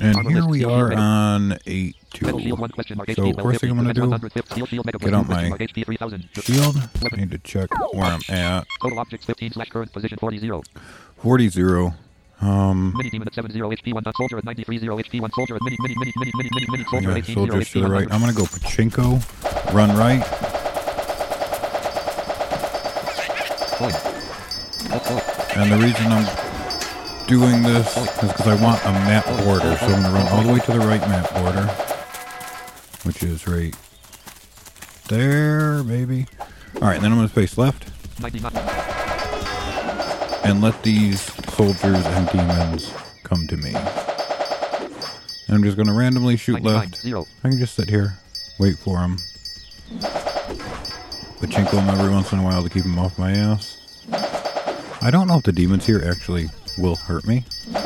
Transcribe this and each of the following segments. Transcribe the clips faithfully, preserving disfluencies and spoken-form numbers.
And here we are on eight two. So first thing I'm going to do, get out my shield. I need to check where I'm at. Total objects fifteen slash current position forty zero. forty zero. Um, Mini demon at seven zero H P one soldier at ninety-three zero H P one soldier at mini mini mini mini mini mini mini soldier yeah, eighteen zero soldiers H P to the right. I'm going to go Pachinko, run right. And the reason I'm doing this is because I want a map border. So I'm going to run all the way to the right map border, which is right there, baby. Alright, then I'm going to face left. And let these soldiers and demons come to me. And I'm just going to randomly shoot left. I can just sit here, wait for them. Pachinko them every once in a while to keep them off my ass. I don't know if the demons here actually will hurt me.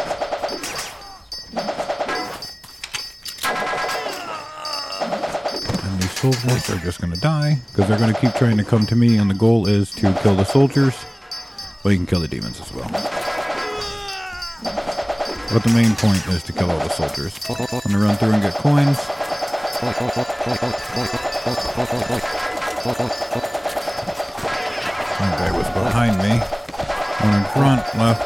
And these soldiers are just going to die, because they're going to keep trying to come to me, and the goal is to kill the soldiers. Well, you can kill the demons as well. But the main point is to kill all the soldiers. I'm going to run through and get coins. That guy was behind me. One in front, left.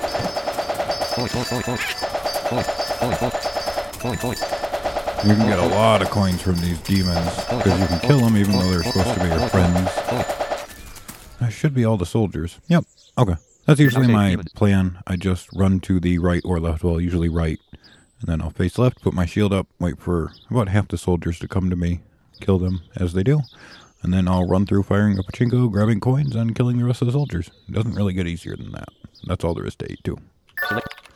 You can get a lot of coins from these demons, because you can kill them even though they're supposed to be your friends. That should be all the soldiers. Yep. Okay. That's usually my plan. I just run to the right or left. Well, usually right. And then I'll face left, put my shield up, wait for about half the soldiers to come to me, kill them as they do. And then I'll run through firing a Pachinko, grabbing coins, and killing the rest of the soldiers. It doesn't really get easier than that. That's all there is to eight two.